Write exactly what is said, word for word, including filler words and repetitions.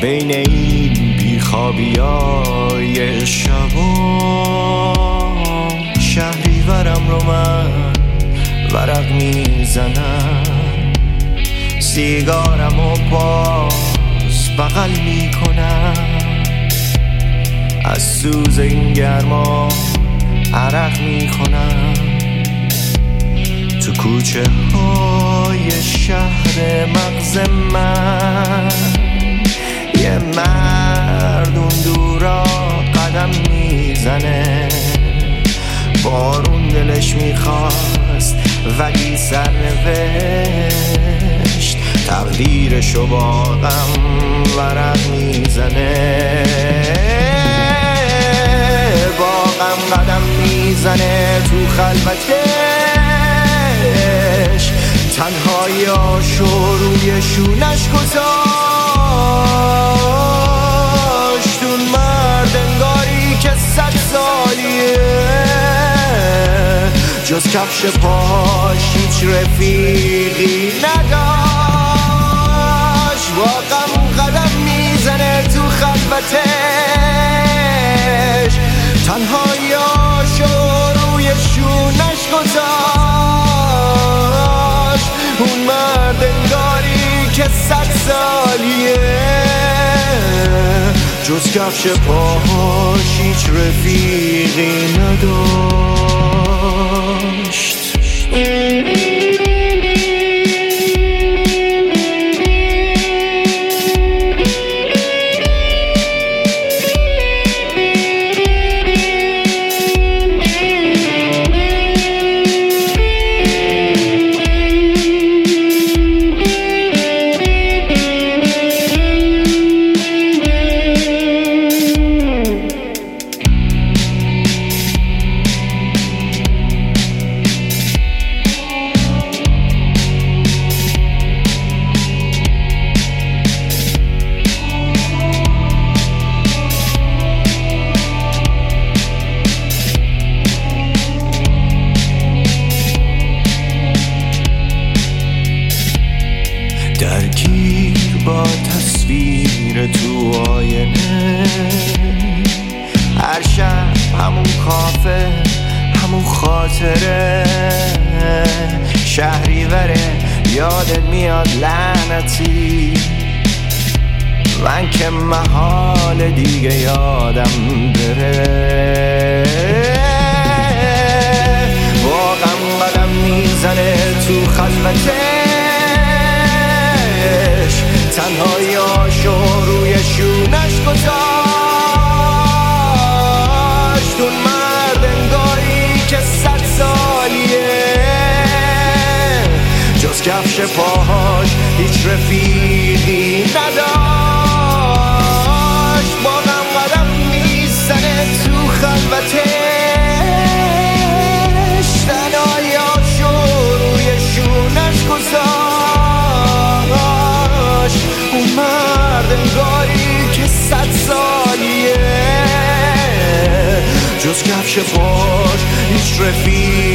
بین این بیخوابیای شبا شهری ورم رو من ورق میزنم، سیگارم و باز بغل میکنم، از سوز این گرما عرق میکنم. تو کوچه های شهر مغز من یه مرد اون دورا قدم میزنه، بارون دلش میخواست ولی سرنوشت تقدیرشو با غم ورق میزنه، با غم قدم میزنه تو خلوتش، تنهاییاشو روی شونش گذاشت. اون مرد انگاری که صد سالیه، جز کفش پاش هیچ رفیقی نداشت. با غم قدم میزنه تو خلوتش، تنهاییاشو روی شونش گذاشت. اون مرد انگاری که صد سالیه، جز کفش پاهاش هیچ رفیقی نداشت. درگیر با تصویر تو آینه، هر شب همون کافه همون خاطره، شهری وره یادت میاد لعنتی، من که محال دیگه یادم بره. واقعا قدم میزنه تو خلوته، تنهاییاشو روی شونش گذاشت. اون مرد انگاری که صد سالیه، جز کفش پاهاش هیچ رفیقی نداشت. با غم قدم میزنه تو خلوتش، تنهاییاشو روی شونش گذاشت. اون مرد انگاری که صد سالیه، جز کفش پاش هیچ رفیق